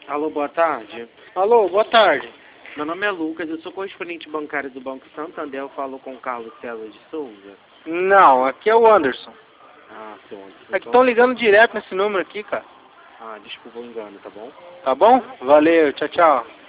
Alô, boa tarde. Alô, boa tarde. Meu nome é Lucas, eu sou correspondente bancário do Banco Santander, eu falo com o Carlos César de Souza. Não, aqui é o Anderson. Ah, pronto. É que estão ligando direto nesse número aqui, cara. Ah, desculpa o engano, tá bom? Tá bom? Valeu, tchau, tchau.